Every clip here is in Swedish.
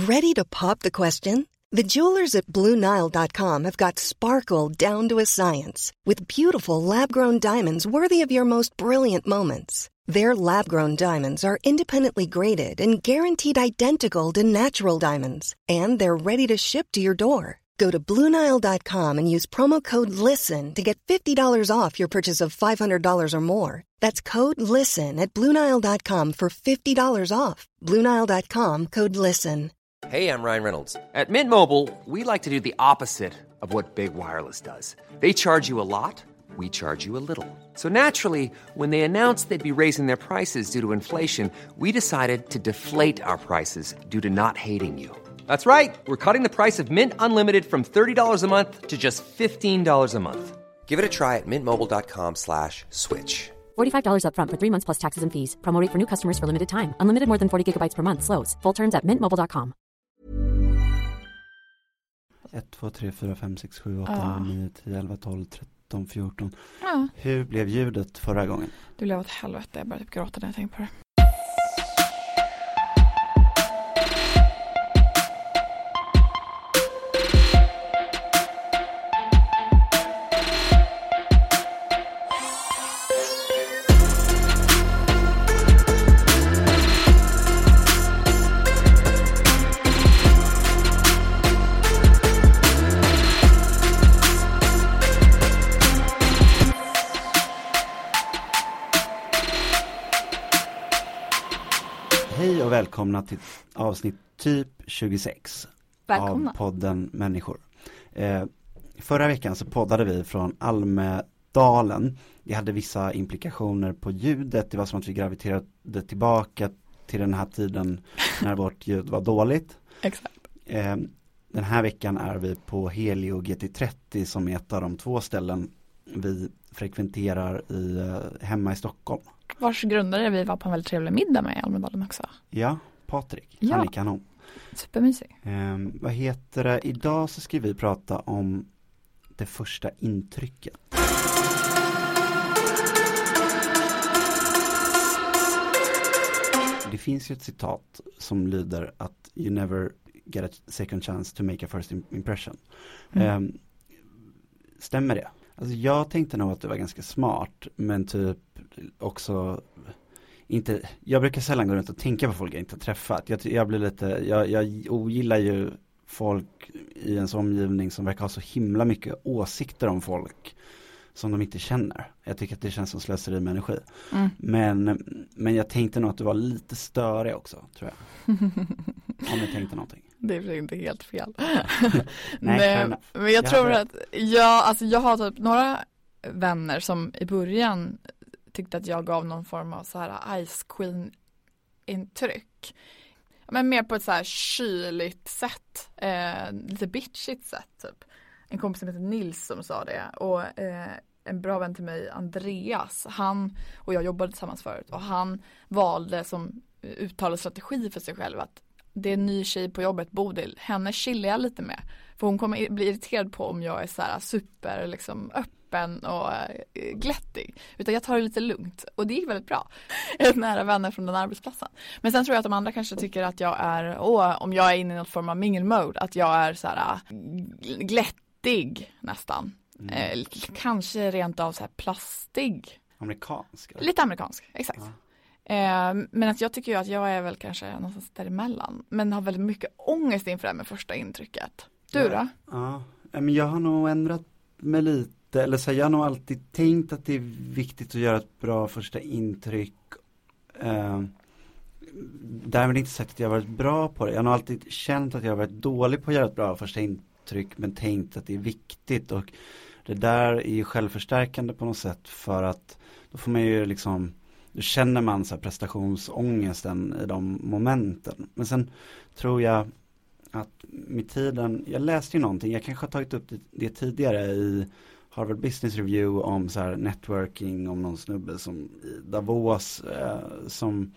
Ready to pop the question? The jewelers at BlueNile.com have got sparkle down to a science with beautiful lab-grown diamonds worthy of your most brilliant moments. Their lab-grown diamonds are independently graded and guaranteed identical to natural diamonds, and they're ready to ship to your door. Go to BlueNile.com and use promo code LISTEN to get $50 off your purchase of $500 or more. That's code LISTEN at BlueNile.com for $50 off. BlueNile.com, code LISTEN. Hey, I'm Ryan Reynolds. At Mint Mobile, we like to do the opposite of what Big Wireless does. They charge you a lot, we charge you a little. So naturally, when they announced they'd be raising their prices due to inflation, we decided to deflate our prices due to not hating you. That's right. We're cutting the price of Mint Unlimited from $30 a month to just $15 a month. Give it a try at mintmobile.com/switch. $45 up front for 3 months plus taxes and fees. Promo rate for new customers for limited time. Unlimited more than 40 gigabytes per month. Slows full terms at mintmobile.com. 1, 2, 3, 4, 5, 6, 7, 8, 9, 10, 11, 12, 13, 14. Hur blev ljudet förra gången? Det blev åt helvete. Jag började typ gråta när jag tänkte på det. Hej och välkomna till avsnitt typ 26 Välkomna. Av podden Människor. Förra veckan så poddade vi från Almedalen. Det hade vissa implikationer på ljudet. Det var som att vi graviterade tillbaka till den här tiden när vårt ljud var dåligt. Exakt. Den här veckan är vi på Helio GT30 som är ett av de 2 ställen vi frekventerar hemma i Stockholm. Vars grundare vi var på en väldigt trevlig middag med i Almedalen också. Ja, Patrik. Ja. Han är kanon. Supermysig. Vad heter det? Idag så ska vi prata om det första intrycket. Det finns ju ett citat som lyder att you never get a second chance to make a first impression. Stämmer det? Alltså jag tänkte nog att det var ganska smart, men typ också inte, jag brukar sällan gå runt och tänka på folk jag inte har träffat. Jag blir lite, jag ogillar ju folk i ens omgivning som verkar ha så himla mycket åsikter om folk som de inte känner. Jag tycker att det känns som slöseri med energi. Men jag tänkte nog att det var lite störig också, tror jag. Om jag tänkte någonting. Det är inte helt fel. Nej, men jag tror att jag har typ några vänner som i början tyckte att jag gav någon form av så här Ice Queen intryck. Men mer på ett så här kyligt sätt, lite bitchigt sätt typ. En kompis som heter Nils som sa det, och en bra vän till mig, Andreas, han och jag jobbade tillsammans förut, och han valde som uttalad strategi för sig själv att det är en ny tjej på jobbet, Bodil, henne chillar jag lite med. För hon kommer bli irriterad på om jag är så här super liksom öppen och glättig. Utan jag tar det lite lugnt. Och det gick väldigt bra. Ett nära vänner från den arbetsplatsen. Men sen tror jag att de andra kanske tycker att jag är, om jag är inne i någon form av mingle mode, att jag är så här glättig nästan. Kanske rent av så här plastig. Amerikansk? Eller? Lite amerikansk, exakt. Ja. Men att jag tycker ju att jag är väl kanske någonstans däremellan. Men har väldigt mycket ångest inför det här med första intrycket. Du då? Ja, men jag har nog ändrat mig lite. Eller så jag har nog alltid tänkt att det är viktigt att göra ett bra första intryck. Därmed inte sagt att jag har varit bra på det. Jag har nog alltid känt att jag har varit dålig på att göra ett bra första intryck, men tänkt att det är viktigt. Och det där är ju självförstärkande på något sätt, för att då får man ju liksom, då känner man så här prestationsångesten i de momenten. Men sen tror jag att med tiden, jag läste ju någonting, jag kanske har tagit upp det tidigare i Harvard Business Review om så här networking, om någon snubbe som i Davos som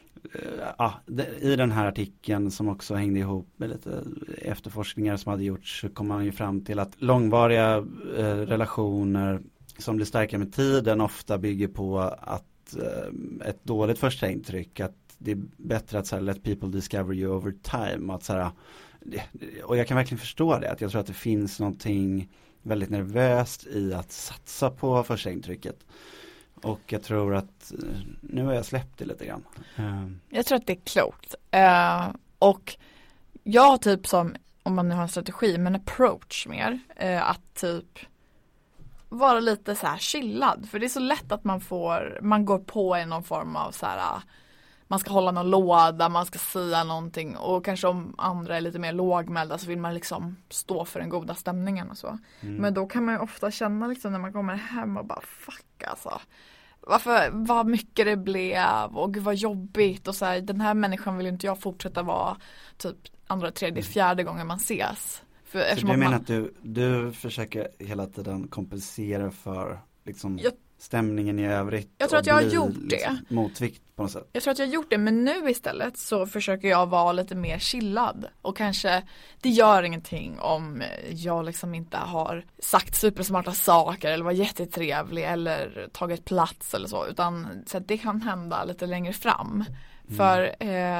i den här artikeln som också hängde ihop med lite efterforskningar som hade gjorts, så kom man ju fram till att långvariga relationer som blir starkare med tiden ofta bygger på att ett dåligt första intryck, att det är bättre att så här, let people discover you over time. Att, så här, och jag kan verkligen förstå det. Att jag tror att det finns någonting väldigt nervöst i att satsa på första intrycket. Och jag tror att nu har jag släppt det lite grann. Jag tror att det är klokt. Och jag typ som, om man nu har en strategi, men approach mer. Att typ vara lite så här chillad. För det är så lätt att man går på i någon form av så här, man ska hålla någon låda, man ska säga någonting. Och kanske om andra är lite mer lågmälda så vill man liksom stå för den goda stämningen och så. Men då kan man ju ofta känna liksom när man kommer hem och bara fuck alltså. Vad mycket det blev och gud vad jobbigt och så här, den här människan vill inte jag fortsätta vara typ andra, tredje, fjärde gången man ses. Så du menar att du försöker hela tiden kompensera för liksom stämningen i övrigt? Jag tror att jag har gjort det. Liksom motvikt på något sätt. Jag tror att jag har gjort det, men nu istället så försöker jag vara lite mer chillad. Och kanske, det gör ingenting om jag liksom inte har sagt supersmarta saker eller var jättetrevlig eller tagit plats eller så. Utan så att det kan hända lite längre fram. För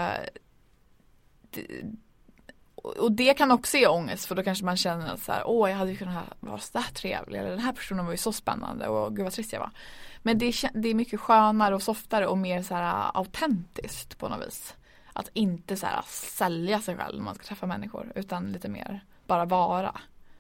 och det kan också ge ångest, för då kanske man känner så här, jag hade ju kunnat vara så där trevlig, eller den här personen var ju så spännande och gud vad trist jag var. Men det är mycket skönare och softare och mer så här autentiskt på något vis. Att inte så här sälja sig själv när man ska träffa människor, utan lite mer bara vara.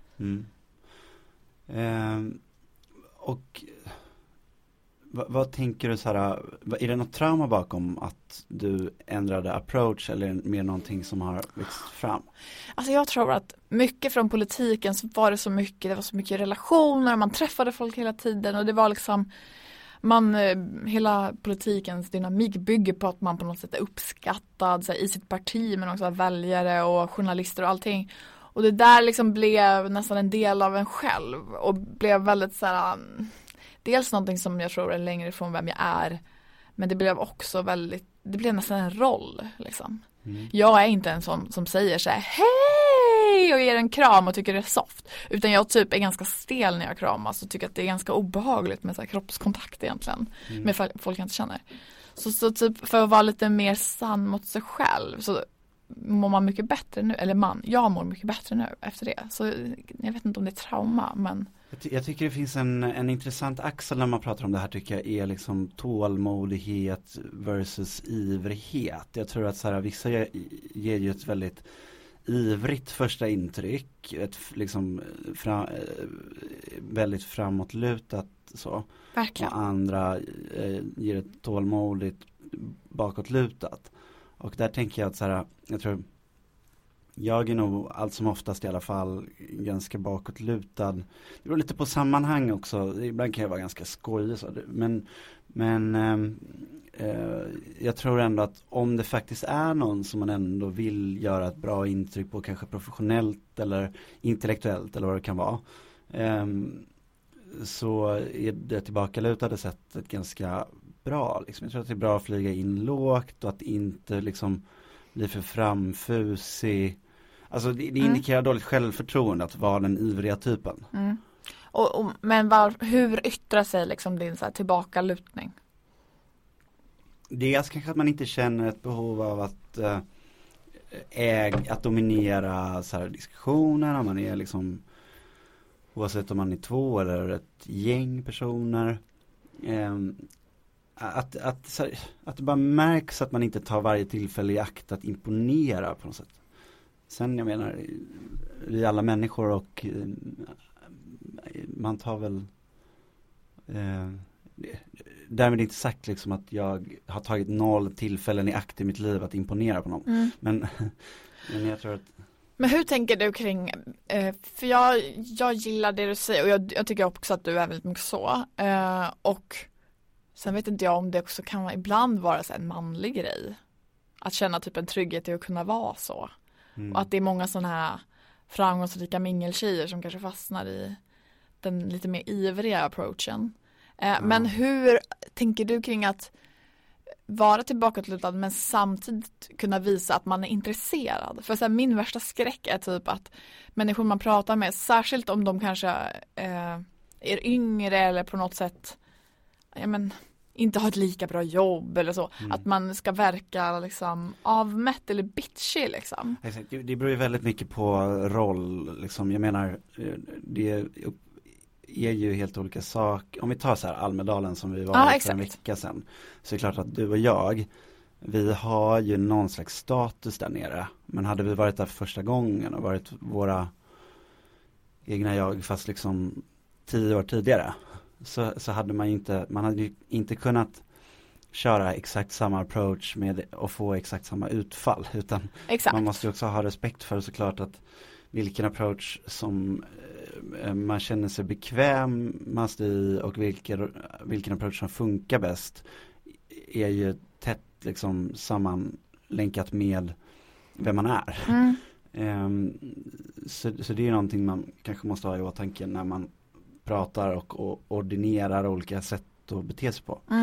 Och vad tänker du så här, är det något trauma bakom att du ändrade approach eller mer någonting som har växt fram? Alltså jag tror att mycket från politiken så var det så mycket relationer, man träffade folk hela tiden och det var liksom hela politikens dynamik bygger på att man på något sätt är uppskattad så här, i sitt parti, men också väljare och journalister och allting. Och det där liksom blev nästan en del av en själv och blev väldigt så här, dels någonting som jag tror är längre ifrån vem jag är, men det blev också det blev nästan en roll liksom. Jag är inte en sån som säger så här hej och ger en kram och tycker det är soft, utan jag typ är ganska stel när jag kramas och tycker att det är ganska obehagligt med så här kroppskontakt egentligen med folk jag inte känner. Så typ för att vara lite mer sann mot sig själv så mår man mycket bättre nu, eller jag mår mycket bättre nu efter det. Så jag vet inte om det är trauma, men jag tycker det finns en intressant axel när man pratar om det här, tycker jag är liksom tålmodighet versus ivrighet. Jag tror att så här, vissa ger ju ett väldigt ivrigt första intryck, ett liksom väldigt framåtlutat så. Verkligen. Och andra ger ett tålmodigt bakåtlutat. Och där tänker jag att så här, jag tror jag är nog allt som oftast i alla fall ganska bakåtlutad. Det beror lite på sammanhang också. Ibland kan jag vara ganska skojig så. Men jag tror ändå att om det faktiskt är någon som man ändå vill göra ett bra intryck på, kanske professionellt eller intellektuellt eller vad det kan vara, så är det tillbakalutade sättet ganska bra. Liksom. Jag tror att det är bra att flyga in lågt och att inte liksom bli för framfusig. Alltså det indikerar dåligt självförtroende att vara den ivriga typen. Men hur yttrar sig liksom din så här tillbakalutning? Det är kanske att man inte känner ett behov av att dominera så här diskussioner. Man är liksom, oavsett om man är två eller ett gäng personer. Att det bara märks att man inte tar varje tillfälle i akt att imponera på något sätt. Sen jag menar, vi är alla människor och man tar väl därmed inte sagt liksom att jag har tagit 0 tillfällen i akt i mitt liv att imponera på någon. Men jag tror att... Men hur tänker du kring, för jag gillar det du säger och jag tycker också att du är väldigt mycket så. Och sen vet inte jag om det också kan ibland vara så en manlig grej. Att känna typ en trygghet i att kunna vara så. Och att det är många sådana här framgångsrika mingeltjejer som kanske fastnar i den lite mer ivriga approachen. Men hur tänker du kring att vara tillbakalutad men samtidigt kunna visa att man är intresserad? För så här, min värsta skräck är typ att människor man pratar med, särskilt om de kanske är yngre eller på något sätt inte ha ett lika bra jobb eller så. Att man ska verka liksom avmätt eller bitchy liksom. Exakt. Det beror ju väldigt mycket på roll. Liksom. Jag menar, det är ju helt olika saker. Om vi tar så här Almedalen som vi var för en vecka sedan. Så är det klart att du och jag, vi har ju någon slags status där nere. Men hade vi varit där för första gången och varit våra egna jag fast liksom 10 år tidigare. Så hade man hade ju inte kunnat köra exakt samma approach med och få exakt samma utfall, utan man måste ju också ha respekt för såklart att vilken approach som man känner sig bekvämast i och vilken approach som funkar bäst är ju tätt liksom sammanlänkat med vem man är. Så det är någonting man kanske måste ha i åtanke när man pratar och ordinerar olika sätt att bete sig på.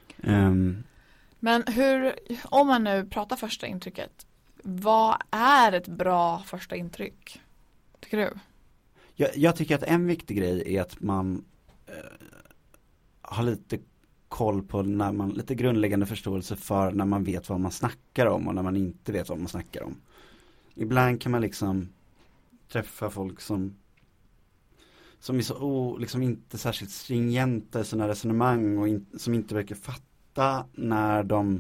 Men om man nu pratar första intrycket, vad är ett bra första intryck? Tycker du? Jag tycker att en viktig grej är att man har lite koll på när man, lite grundläggande förståelse för när man vet vad man snackar om och när man inte vet vad man snackar om. Ibland kan man liksom träffa folk som är så liksom inte särskilt stringenta i sina resonemang och som inte verkar fatta när de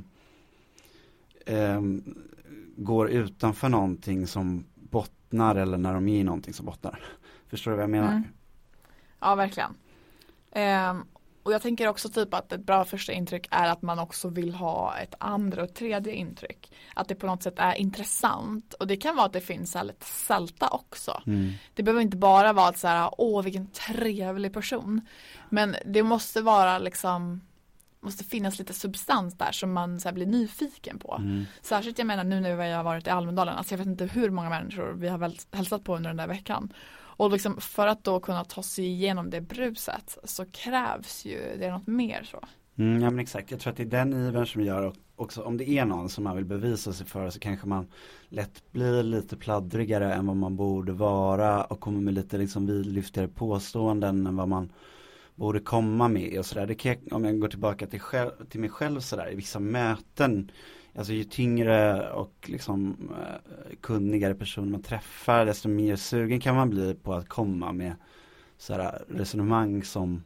går utanför någonting som bottnar eller när de är i någonting som bottnar. Förstår du vad jag menar? Ja, verkligen. Och jag tänker också typ att ett bra första intryck är att man också vill ha ett andra och tredje intryck. Att det på något sätt är intressant. Och det kan vara att det finns så här lite sälta också. Det behöver inte bara vara att så här, åh vilken trevlig person. Men det måste vara liksom, måste finnas lite substans där som man så här, blir nyfiken på. Särskilt jag menar nu när vi har varit i Almedalen. Alltså jag vet inte hur många människor vi har väl hälsat på under den där veckan. Och liksom för att då kunna ta sig igenom det bruset så krävs ju det något mer så. Ja men exakt, jag tror att det är den ivern som gör också, om det är någon som man vill bevisa sig för så kanske man lätt blir lite pladdrigare än vad man borde vara och kommer med lite liksom vidlyftigare påståenden än vad man borde komma med och sådär. Det kan jag, om jag går tillbaka till mig själv sådär, i vissa möten, alltså ju tyngre och liksom kunnigare person man träffar, desto mer sugen kan man bli på att komma med sådär resonemang som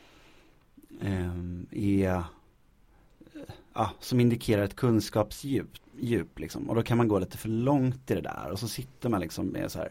som indikerar ett kunskapsdjup liksom. Och då kan man gå lite för långt i det där och så sitter man liksom med så här.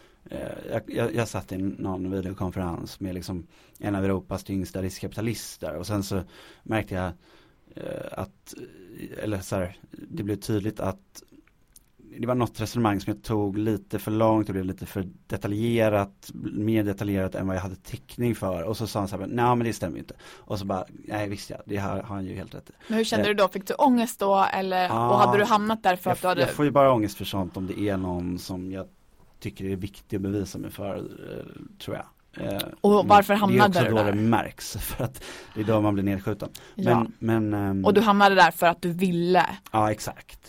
Jag satt i någon videokonferens med liksom en av Europas tyngsta riskkapitalister och sen så märkte jag att, eller så här, det blev tydligt att det var något resonemang som jag tog lite för långt och blev lite för detaljerat, mer detaljerat än vad jag hade täckning för. Och så sa han så här, nej men det stämmer inte. Och så bara, nej visst ja, det har han ju helt rätt. Men hur kände du då? Fick du ångest då? Eller, och hade du hamnat där för att du hade... Jag får ju bara ångest för sånt om det är någon som jag tycker är viktigt att bevisa mig för, tror jag. Och varför hamnade du där? Det är också då det märks, för att det är då man blir nedskjuten. Ja. Och du hamnade där för att du ville? Ja, exakt.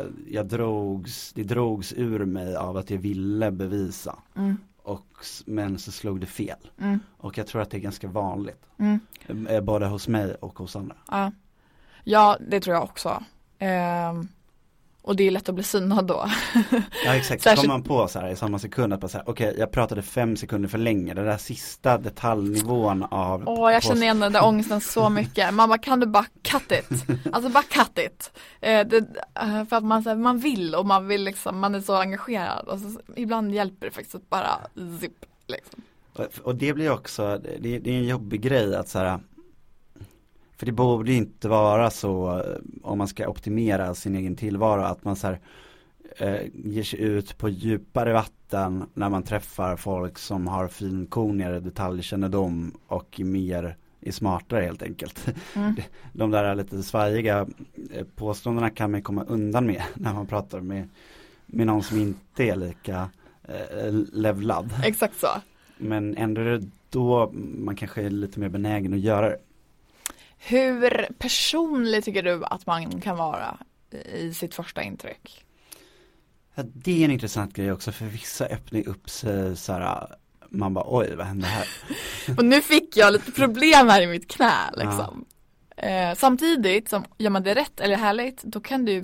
Det drogs ur mig av att jag ville bevisa. Men så slog det fel. Och jag tror att det är ganska vanligt. Både hos mig och hos andra. Ja, det tror jag också. Och det är lätt att bli synad då. Ja exakt, så kommer man på så här i samma sekund att bara säga, okej, jag pratade 5 sekunder för länge. Det där sista detaljnivån av... jag känner igen den där ångesten så mycket. Mamma, kan du bara cut it? Alltså bara cut it. För att man vill och man vill liksom, man är så engagerad. Och så, ibland hjälper det faktiskt att bara zip liksom. Och det blir också, det är en jobbig grej att så här... För det borde inte vara så om man ska optimera sin egen tillvaro att man så här, ger sig ut på djupare vatten när man träffar folk som har finkornigare detaljkännedom och är smartare helt enkelt. De där lite svajiga påståendena kan man komma undan med när man pratar med någon som inte är lika levlad. Exakt så. Men ändå är det då man kanske är lite mer benägen att göra det. Hur personlig tycker du att man kan vara i sitt första intryck? Ja, det är en intressant grej också, för vissa öppnar upp sig så här, man bara oj, vad hände här? Och nu fick jag lite problem här i mitt knä liksom. Samtidigt som gör man det rätt eller härligt, då kan du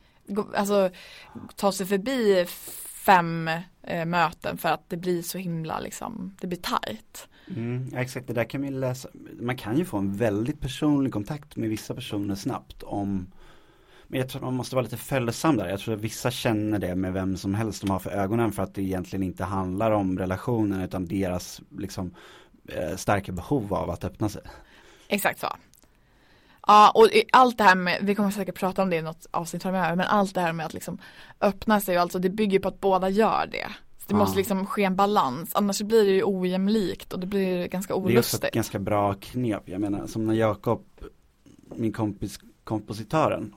ta sig förbi 5 möten för att det blir så himla liksom, det blir tajt. Exakt, det där kan vi läsa. Man kan ju få en väldigt personlig kontakt med vissa personer snabbt men jag tror att man måste vara lite följsam där. Jag tror att vissa känner det med vem som helst de har för ögonen, för att det egentligen inte handlar om relationen utan deras liksom starka behov av att öppna sig. Exakt så. Ja, och allt det här med, vi kommer säkert prata om det i något avsnitt framöver, men allt det här med att liksom öppna sig, alltså det bygger på att båda gör det. Så det måste liksom ske en balans, annars blir det ju ojämlikt och det blir ganska olustigt. Det är också ett ganska bra knep, jag menar, som när Jakob, min kompositören,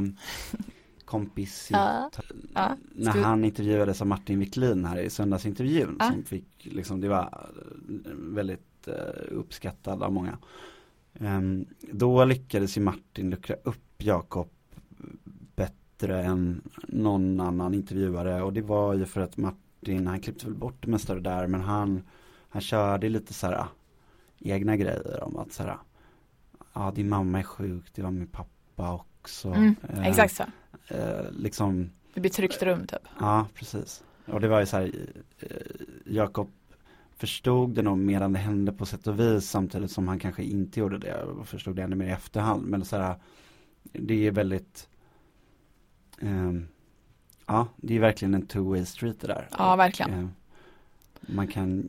när han intervjuades av Martin Wiklin här i söndagsintervjun, som fick liksom, det var väldigt uppskattad av många. Då lyckades ju Martin luckra upp Jakob bättre än någon annan intervjuare, och det var ju för att Martin, han klippte väl bort det mesta där, men han körde lite så här egna grejer om att så här, ja, din mamma är sjuk, det var min pappa också. Exakt så. Liksom, det blir tryggt rum typ. Ja, precis. Och det var ju så här, Jakob förstod det nog medan det hände på sätt och vis, samtidigt som han kanske inte gjorde det och förstod det ännu mer i efterhand. Men så här, det är väldigt det är verkligen en two-way street det där. Ja, verkligen. Man kan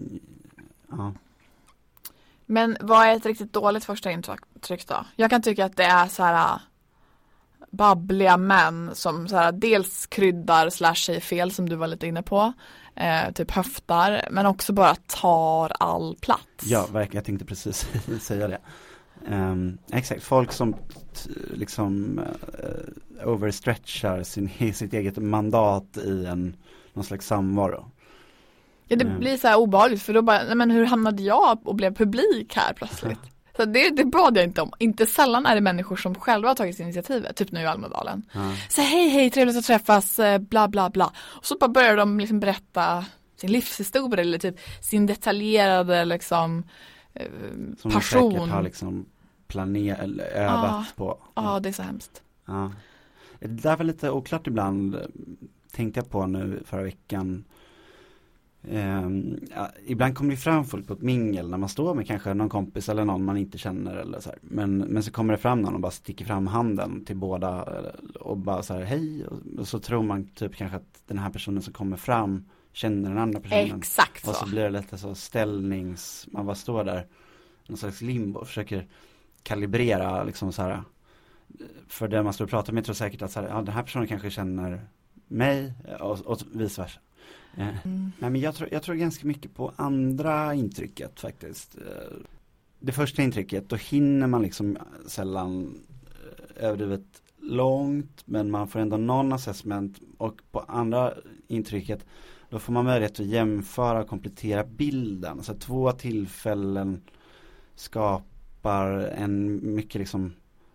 Men vad är ett riktigt dåligt första intryck då? Jag kan tycka att det är så här babbliga män som så här, dels kryddar / säger fel, som du var lite inne på, typ höftar, men också bara tar all plats. Ja, verkligen, jag tänkte precis säga det. Exakt, folk som liksom overstretchar sitt eget mandat i någon slags samvaro. Ja, det blir så här obehagligt, för då bara, nej, men hur hamnade jag och blev publik här plötsligt? Så det bad jag inte om. Inte sällan är det människor som själva har tagit initiativet, typ nu i Almedalen. Så hej, trevligt att träffas, bla bla bla. Och så bara börjar de liksom berätta sin livshistoria eller typ sin detaljerade liksom som passion. Som de säkert har liksom övat på. Ja, det är så hemskt. Ja. Det där var lite oklart ibland, tänkte jag på nu förra veckan. Ibland kommer det fram folk på ett mingel när man står med kanske någon kompis eller någon man inte känner eller så här. Men så kommer det fram någon och bara sticker fram handen till båda och bara så här hej, och så tror man typ kanske att den här personen som kommer fram känner den andra personen. Exakt så. Och så blir det lite så man bara står där någon slags limbo och försöker kalibrera liksom så här, för det man står och pratar med tror säkert att så här, den här personen kanske känner mig och vice versa. Nej, men jag tror ganska mycket på andra intrycket faktiskt. Det första intrycket, då hinner man liksom sällan överdrivet långt, men man får ändå någon assessment, och på andra intrycket då får man möjlighet att jämföra och komplettera bilden. Så 2 tillfällen skapar en mycket liksom,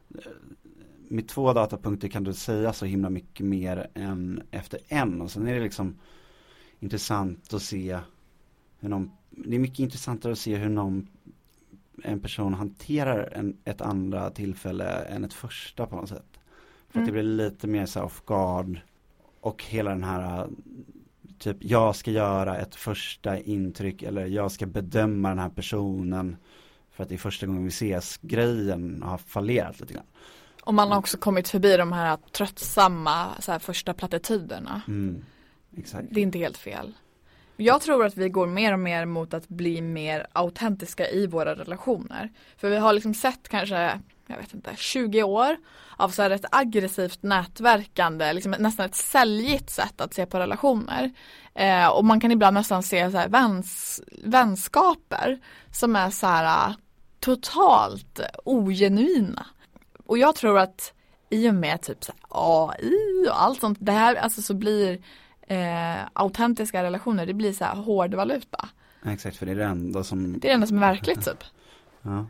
med 2 datapunkter kan du säga så himla mycket mer än efter en, och sen är det liksom intressant att se det är mycket intressantare att se hur en person hanterar ett andra tillfälle än ett första på något sätt. För att det blir lite mer så off guard, och hela den här typ, jag ska göra ett första intryck eller jag ska bedöma den här personen för att det är första gången vi ses, grejen har fallerat lite grann. Och man har också kommit förbi de här tröttsamma så här, första plattityderna. Exakt. Det är inte helt fel. Jag tror att vi går mer och mer mot att bli mer autentiska i våra relationer. För vi har liksom sett kanske, 20 år av så här ett aggressivt nätverkande, liksom nästan ett säljigt sätt att se på relationer. Och man kan ibland nästan se så här vänskaper som är så här totalt ogenuina. Och jag tror att i och med typ så här AI och allt sånt, det här alltså så blir autentiska relationer, det blir så här hård valuta. Exakt, för det är det enda som är verkligt typ. Ja.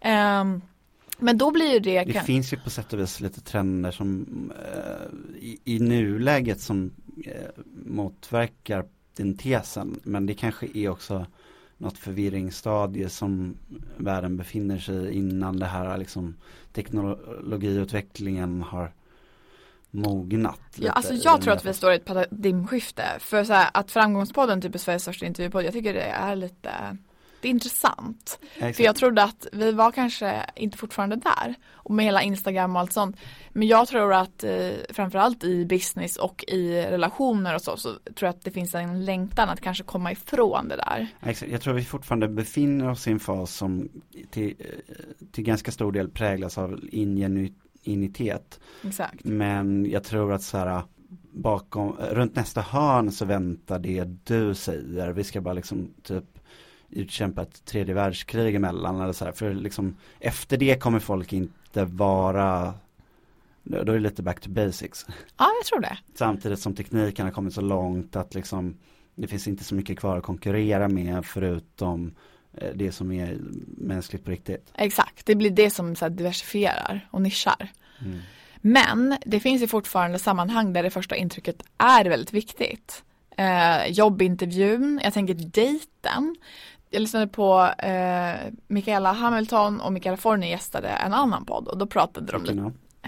Men då blir ju det finns ju på sätt och vis lite trender som i nuläget som motverkar den tesen, men det kanske är också något förvirringsstadie som världen befinner sig i innan det här liksom teknologiutvecklingen har mognat. Ja, alltså jag tror att vi står i ett paradigmskifte. För så här, att Framgångspodden typ är Sveriges största intervjupodd, jag tycker det är lite, det är intressant. Exakt. För jag trodde att vi var kanske inte fortfarande där. Och med hela Instagram och allt sånt. Men jag tror att framförallt i business och i relationer och så tror jag att det finns en längtan att kanske komma ifrån det där. Exakt. Jag tror att vi fortfarande befinner oss i en fas som till ganska stor del präglas av ingenuitet. Exakt. Men jag tror att så här, runt nästa hörn så väntar det du säger. Vi ska bara liksom typ utkämpa ett tredje världskrig emellan eller så här. För liksom efter det kommer folk inte vara, då är det lite back to basics. Ja, jag tror det. Samtidigt som tekniken har kommit så långt att liksom det finns inte så mycket kvar att konkurrera med förutom det som är mänskligt på riktigt. Exakt, det blir det som så här diversifierar och nischar. Mm. Men det finns ju fortfarande sammanhang där det första intrycket är väldigt viktigt. Jobbintervjun, jag tänker dejten. Jag lyssnade på Michaela Hamilton och Michaela Forni gästade en annan podd och då pratade de lite.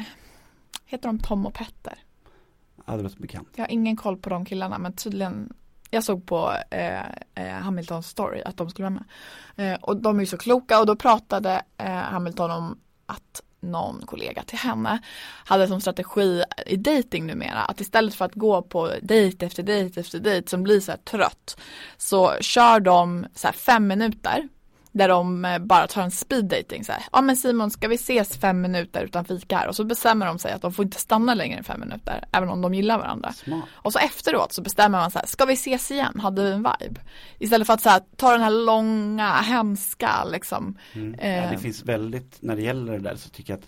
Heter de Tom och Petter? Ja, det låter bekant. Jag har ingen koll på de killarna, men tydligen jag såg på Hamiltons story att de skulle vara med. Och de är ju så kloka och då pratade Hamilton om att någon kollega till henne hade som strategi i dating numera att istället för att gå på dejt efter dejt efter dejt som blir så här trött så kör de så här 5 minuter där de bara tar en speed dating så här. Ja men Simon, ska vi ses 5 minuter utan fika här? Och så bestämmer de sig att de får inte stanna längre än 5 minuter även om de gillar varandra. Smart. Och så efteråt så bestämmer man så här, ska vi ses igen? Hade vi en vibe? Istället för att så här, ta den här långa, hemska liksom. Ja, det finns väldigt, när det gäller det där så tycker jag att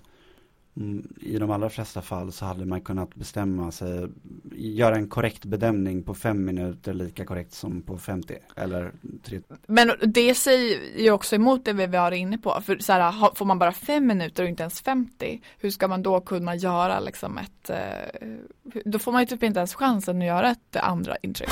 i de allra flesta fall så hade man kunnat bestämma sig, göra en korrekt bedömning på 5 minuter lika korrekt som på 50 eller 3. Men det säger ju också emot det vi var inne på. För så här, får man bara 5 minuter och inte ens 50, hur ska man då kunna göra liksom ett, då får man ju typ inte ens chansen att göra ett andra intryck.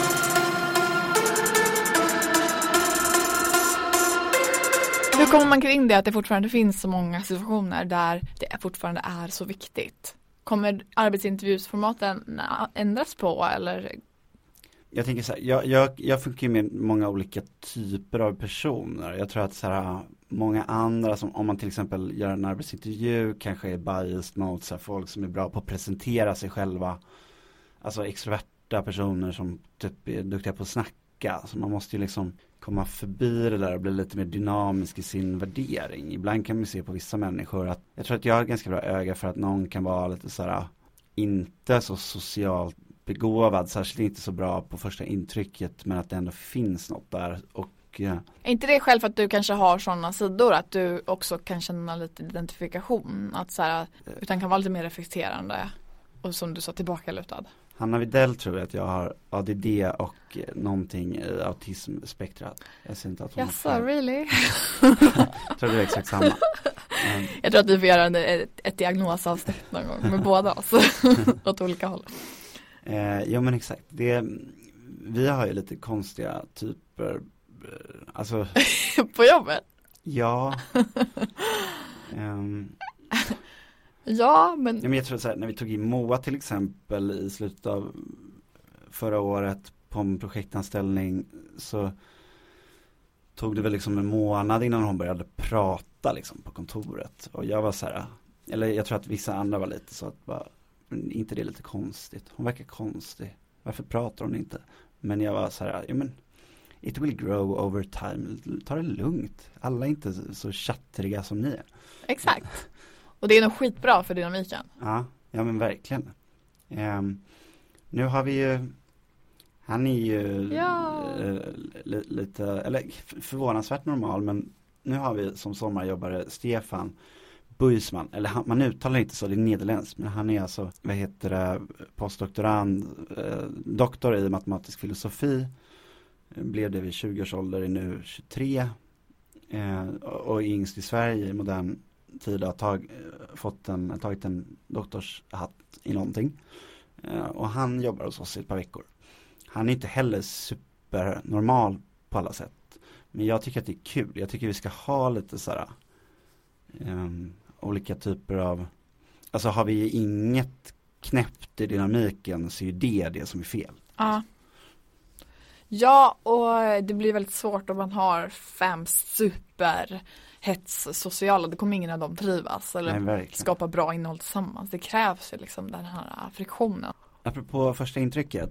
Hur kommer man kring det att det fortfarande finns så många situationer där det fortfarande är så viktigt? Kommer arbetsintervjusformaten ändras på eller? Jag tänker så här, jag funkar med många olika typer av personer. Jag tror att så här, många andra som om man till exempel gör en arbetsintervju kanske är biased mot så här, folk som är bra på att presentera sig själva. Alltså extroverta personer som typ är duktiga på att snacka. Så man måste ju liksom komma förbi det där och bli lite mer dynamisk i sin värdering. Ibland kan man se på vissa människor att jag tror att jag har ganska bra öga för att någon kan vara lite sådär inte så socialt begåvad, särskilt inte så bra på första intrycket, men att det ändå finns något där. Och är inte det själv för att du kanske har sådana sidor att du också kan känna lite identifikation, att såhär, utan kan vara lite mer reflekterande och som du sa tillbakalutad? Hanna Widell tror jag att jag har ADD och någonting i autismspektrat. Jag ser inte att hon yes, really? Jag tror det är exakt samma. Jag tror att vi får göra ett diagnosavsnitt någon gång med båda oss åt olika håll. Jo men exakt. Vi har ju lite konstiga typer. Alltså, på jobbet? Ja. Ja, men jag tror så här, när vi tog in Moa till exempel i slutet av förra året på en projektanställning så tog det väl liksom en månad innan hon började prata liksom på kontoret. Och jag var så här, eller jag tror att vissa andra var lite så att bara, inte det är lite konstigt. Hon verkar konstig. Varför pratar hon inte? Men jag var så här, ja men it will grow over time. Ta det lugnt. Alla är inte så chattriga som ni är. Exakt. Och det är nog skitbra för dynamiken. Ja men verkligen. Nu har vi ju, han är ju lite, eller förvånansvärt normal, men nu har vi som sommarjobbare Stefan Buisman, eller man uttalar inte så, det är nederländskt, men han är alltså, postdoktorand, doktor i matematisk filosofi, blev det vid 20 års ålder, är nu 23 och yngst i Sverige i modern tid har tagit en doktorshatt i någonting. Och han jobbar hos oss i ett par veckor. Han är inte heller supernormal på alla sätt. Men jag tycker att det är kul. Jag tycker vi ska ha lite sådär olika typer av, alltså har vi inget knäppt i dynamiken så är det som är fel. Ja, och det blir väldigt svårt om man har 5 superhetssociala. Det kommer ingen av dem trivas eller skapa bra innehåll tillsammans. Det krävs ju liksom den här friktionen. Apropå första intrycket,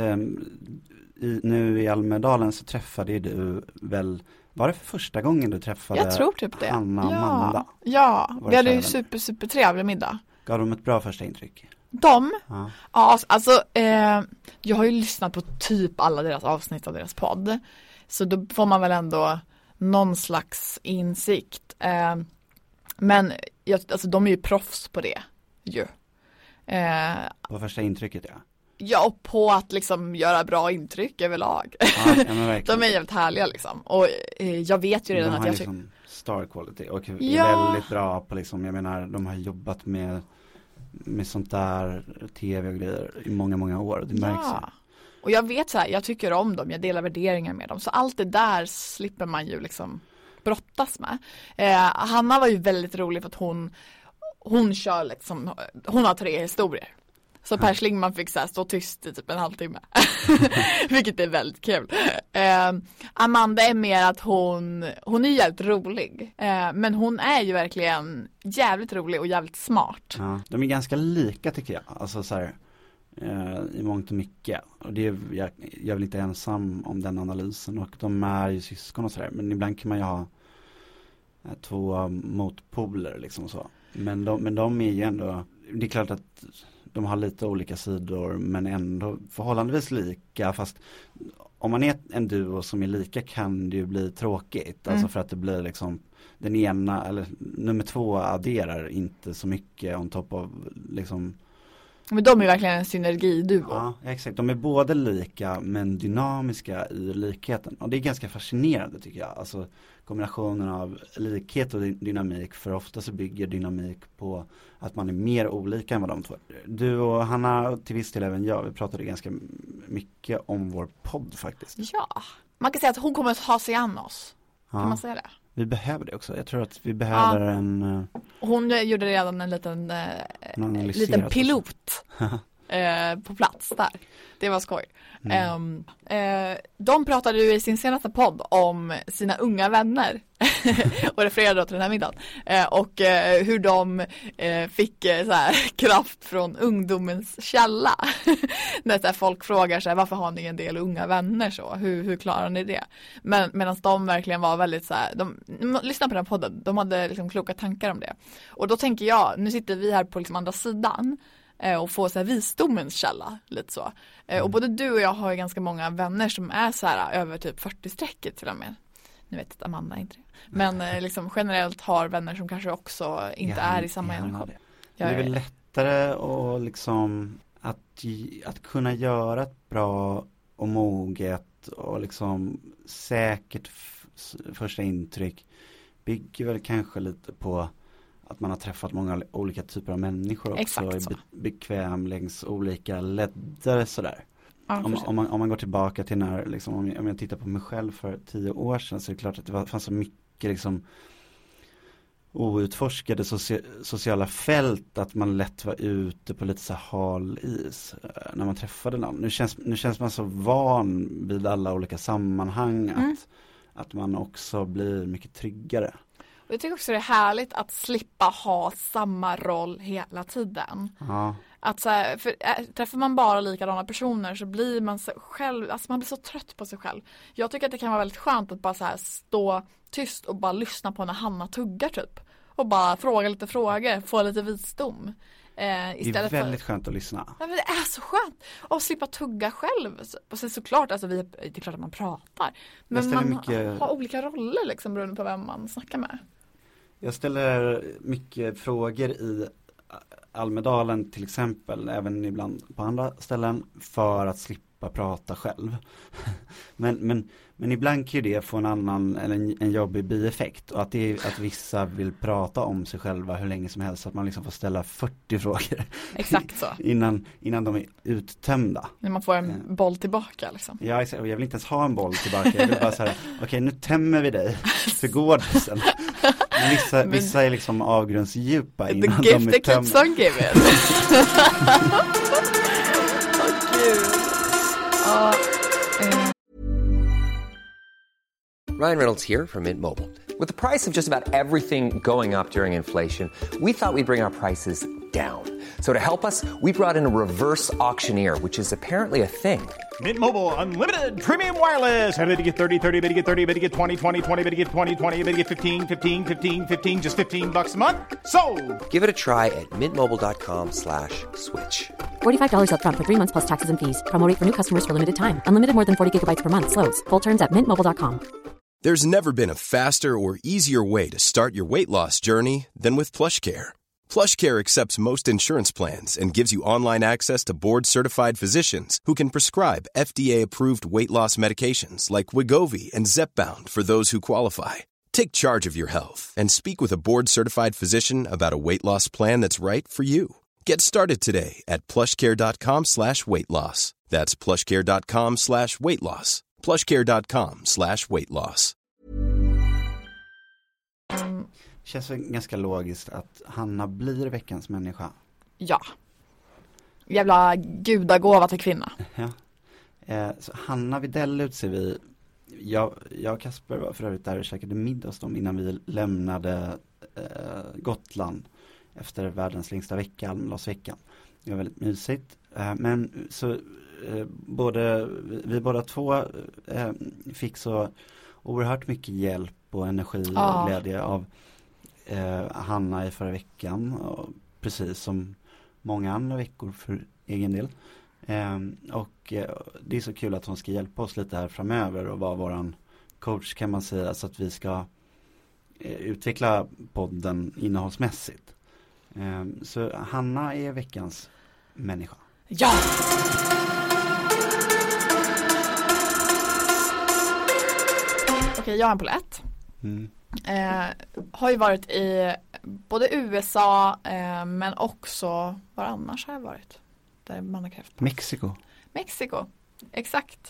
nu i Almedalen så träffade du väl, var det för första gången du träffade jag tror typ det. Hanna och Amanda? Ja, vi hade ju super trevlig middag. Gav de ett bra första intryck? Ja, alltså jag har ju lyssnat på typ alla deras avsnitt av deras podd. Så då får man väl ändå någon slags insikt. Men alltså, de är ju proffs på det ju. På första intrycket, ja. Ja, och på att liksom göra bra intryck överlag. Ja, de är jävligt härliga liksom. Och jag vet ju redan att jag liksom star quality och är väldigt bra på liksom, jag menar, de har jobbat med sånt där tv och grejer i många år. Det märks ju. Och jag vet så här, jag tycker om dem, jag delar värderingar med dem. Så allt det där slipper man ju liksom brottas med. Hanna var ju väldigt rolig för att hon kör liksom, hon har 3 historier. Så Per Schlingmann fick så här stå tyst i typ en halvtimme. Vilket är väldigt kul. Amanda är mer att hon är jävligt rolig. Men hon är ju verkligen jävligt rolig och jävligt smart. Ja, de är ganska lika tycker jag. Alltså så här, i mångt och mycket. Och det är, jag är väl inte ensam om den analysen. Och de är ju syskon och sådär. Men ibland kan man ju ha 2 motpoler liksom så. Men de är ju ändå, det är klart att de har lite olika sidor men ändå förhållandevis lika, fast om man är en duo som är lika kan det ju bli tråkigt, alltså för att det blir liksom den ena eller nummer 2 adderar inte så mycket on top av liksom. Men de är verkligen en synergiduo. Ja, exakt. De är både lika men dynamiska i likheten. Och det är ganska fascinerande tycker jag. Alltså kombinationen av likhet och dynamik, för ofta så bygger dynamik på att man är mer olika än vad de två. Du och Hanna, till viss del även jag, vi pratade ganska mycket om vår podd faktiskt. Ja, man kan säga att hon kommer att ha sig an oss. Kan man säga det? Vi behöver det också. Jag tror att vi behöver en... Hon gjorde redan en liten pilot på plats där. Det var skoj. De pratade ju i sin senaste podd om sina unga vänner och refererade till den här middagen. Och hur de fick så här, kraft från ungdomens källa. När så här, folk frågar sig varför har ni en del unga vänner så? Hur klarar ni det? Medan de verkligen var väldigt så här, lyssna på den här podden, de hade liksom kloka tankar om det. Och då tänker jag, nu sitter vi här på liksom andra sidan och få så här visdomens källa lite så. Och både du och jag har ju ganska många vänner som är så här över typ 40-strecket till och med. Nu vet att Amanda inte det. Men liksom generellt har vänner som kanske också inte är i samma generation. Det är väl lättare och liksom att kunna göra ett bra och moget och liksom säkert första intryck bygger väl kanske lite på att man har träffat många olika typer av människor också. Exakt och är bekväm längs olika ledder sådär. Ja, om man går tillbaka till när liksom, om jag tittar på mig själv för 10 år sedan, så är det klart att det fanns så mycket liksom outforskade sociala fält att man lätt var ute på lite så hal is när man träffade någon. Nu känns man så van vid alla olika sammanhang att man också blir mycket tryggare. Jag tycker också det är härligt att slippa ha samma roll hela tiden. Ja. Att så här, träffar man bara likadana personer så blir man så själv, alltså man blir så trött på sig själv. Jag tycker att det kan vara väldigt skönt att bara så här stå tyst och bara lyssna på när Hanna tuggar typ. Och bara fråga lite frågor, få lite visdom. Det är väldigt skönt att lyssna. Ja, men det är så skönt att slippa tugga själv. Och sen såklart, alltså det är klart att man pratar. Men man har olika roller liksom beroende på vem man snackar med. Jag ställer mycket frågor i Almedalen till exempel, även ibland på andra ställen, för att slippa slippa prata själv. men ibland kan ju det få en annan eller en jobbig bieffekt, och att vissa vill prata om sig själva hur länge som helst, så att man liksom får ställa 40 frågor. Exakt så. innan de är uttömda. När man får en boll tillbaka liksom. Ja, exakt. Och jag vill inte ens ha en boll tillbaka. Jag vill bara säga, okej, nu tämmer vi dig. För går det sen. Vissa är liksom avgrundsdjupa innan de är tömda. The gift keeps on giving. Ryan Reynolds here from Mint Mobile. With the price of just about everything going up during inflation, we thought we'd bring our prices down. So to help us, we brought in a reverse auctioneer, which is apparently a thing. Mint Mobile Unlimited Premium Wireless. How to get 30, 30, bit to get 30, bit to get 20, 20, 20, bit to get 20, 20, bit to get 15, 15, 15, 15, just $15 a month? Sold! Give it a try at mintmobile.com/switch. $45 up front for 3 months plus taxes and fees. Promo rate for new customers for limited time. Unlimited more than 40 gigabytes per month slows. Full terms at mintmobile.com. There's never been a faster or easier way to start your weight loss journey than with PlushCare. PlushCare accepts most insurance plans and gives you online access to board-certified physicians who can prescribe FDA-approved weight loss medications like Wegovy and Zepbound for those who qualify. Take charge of your health and speak with a board-certified physician about a weight loss plan that's right for you. Get started today at plushcare.com/weightloss. That's plushcare.com/weightloss. plushcare.com/weightloss. Känns det ganska logiskt att Hanna blir veckans människa. Ja. Jävla gudagåva till kvinna. Ja. Så Hanna Widell utser vi. Jag och Kasper var för övrigt där och käkade middag hos dem innan vi lämnade Gotland efter världens längsta vecka, Almedalsveckan. Det var väldigt mysigt. Men så vi båda två fick så oerhört mycket hjälp och energi och glädje av Hanna i förra veckan, och precis som många andra veckor för egen del. Och det är så kul att hon ska hjälpa oss lite här framöver och vara våran coach, kan man säga, så att vi ska utveckla podden innehållsmässigt. Så Hanna är veckans människa. Ja! Okej, jag är en polett. Har ju varit i både USA men också, var annars har jag varit? Där man har krävt. Mexiko, exakt.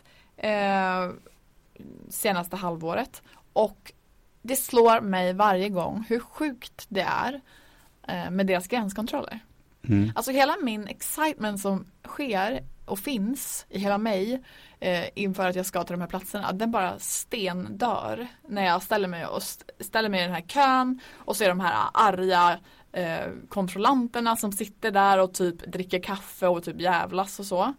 Senaste halvåret. Och det slår mig varje gång hur sjukt det är med deras gränskontroller. Alltså hela min excitement som sker och finns i hela mig inför att jag ska till de här platserna, den bara stendör när jag ställer mig i den här kön och ser de här arga kontrollanterna som sitter där och typ dricker kaffe och typ jävlas och så.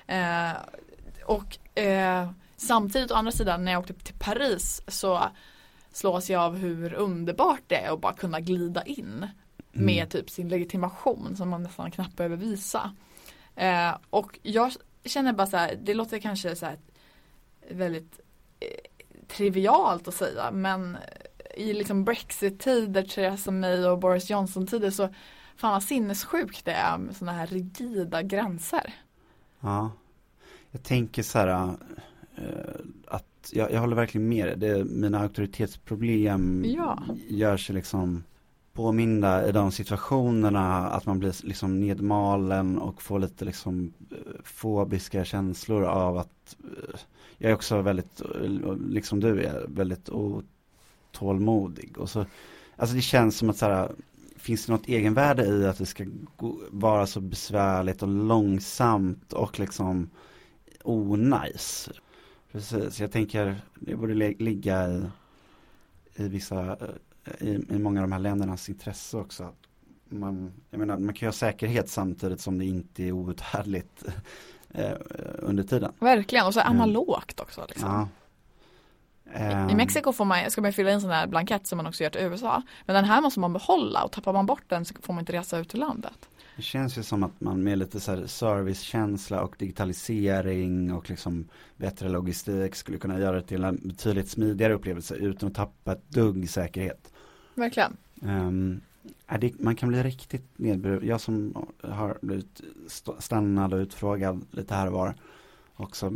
Samtidigt å andra sidan när jag åkte till Paris så slås jag av hur underbart det är att bara kunna glida in med typ sin legitimation som man nästan knappt behöver visa. Och jag känner bara så här, det låter kanske så här väldigt trivialt att säga, men i liksom Brexit-tider, Theresa May och Boris Johnson-tider, så fan vad sinnessjukt det är med såna här rigida gränser. Ja, jag tänker så här att jag håller verkligen med det. Mina auktoritetsproblem gör sig liksom påminna i de situationerna att man blir liksom nedmalen och får lite liksom fobiska känslor av att jag är också väldigt, liksom du är, väldigt otålmodig. Och så, alltså det känns som att så här, finns det något egenvärde i att det ska vara så besvärligt och långsamt och liksom onajs. Precis, jag tänker det borde ligga i vissa i många av de här ländernas intresse också. Man kan ju ha säkerhet samtidigt som det inte är outhärdligt under tiden. Verkligen, och så analogt också liksom. Ja. I Mexiko ska man fylla in sån här blankett som man också gör till USA. Men den här måste man behålla, och tappar man bort den så får man inte resa ut ur landet. Det känns ju som att man med lite så här servicekänsla och digitalisering och liksom bättre logistik skulle kunna göra det till en betydligt smidigare upplevelse utan att tappa ett dugg säkerhet. Verkligen. Man kan bli riktigt nedbrydd. Jag som har blivit stannad och utfrågad lite här och var också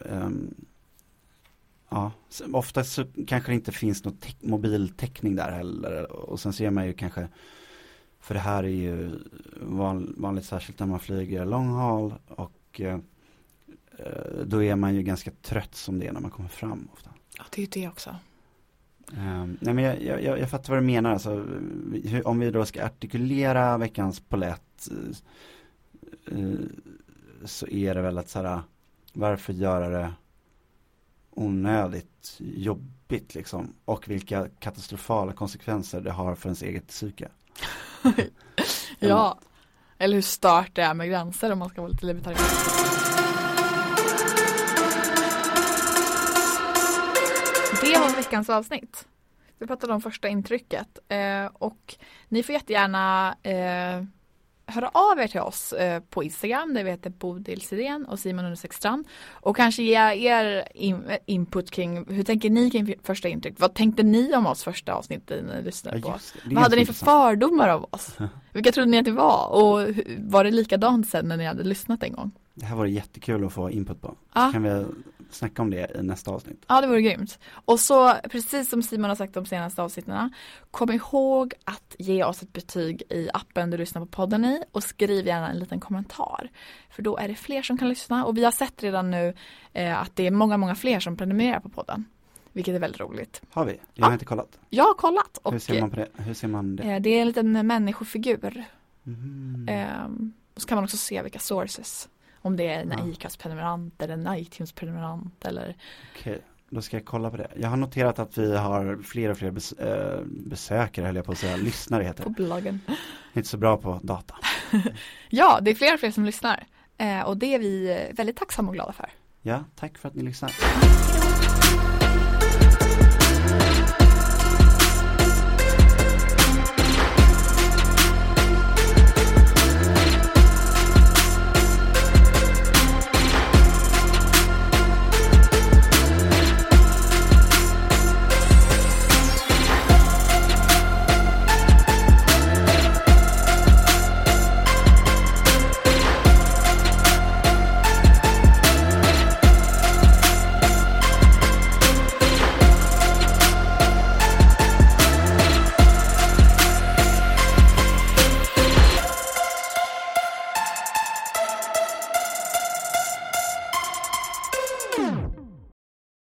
oftast så kanske det inte finns någon mobiltäckning där heller, och sen ser man ju kanske, för det här är ju vanligt särskilt när man flyger långhåll, och då är man ju ganska trött som det är när man kommer fram ofta. Ja, det är ju det också. Nej, men jag fattar vad du menar. Alltså, om vi då ska artikulera veckans polett, så är det väl att så här, varför göra det onödigt jobbigt liksom, och vilka katastrofala konsekvenser det har för ens eget psyke. Ja, eller hur start det är med gränser, om man ska vara lite libertarian. Det var veckans avsnitt. Vi pratade om första intrycket, och ni får jättegärna höra av er till oss på Instagram, där vi heter Bodil Sidén och Simon Undersexstrand, och kanske ge er input kring, hur tänker ni kring första intryck? Vad tänkte ni om oss första avsnittet när ni lyssnade på oss? Vad hade ni för fördomar av oss? Vilka trodde ni att det var? Och var det likadant sen när ni hade lyssnat en gång? Det här var jättekul att få input på. Så kan vi snacka om det i nästa avsnitt. Ja, det vore grymt. Och så, precis som Simon har sagt de senaste avsnitten, kom ihåg att ge oss ett betyg i appen du lyssnar på podden i, och skriv gärna en liten kommentar. För då är det fler som kan lyssna, och vi har sett redan nu att det är många fler som prenumererar på podden. Vilket är väldigt roligt. Har vi? Jag har inte kollat. Jag har kollat. Och hur ser man på det? Hur ser man det? Det är en liten människofigur. Och så kan man också se vilka sources. Om det är en iCast-prenumerant eller en iTunes-prenumerant eller... Okej, då ska jag kolla på det. Jag har noterat att vi har fler och fler besökare, höll jag på att säga. Lyssnare heter det. På bloggen. Inte så bra på data. Ja, det är fler och fler som lyssnar. Och det är vi väldigt tacksamma och glada för. Ja, tack för att ni lyssnar.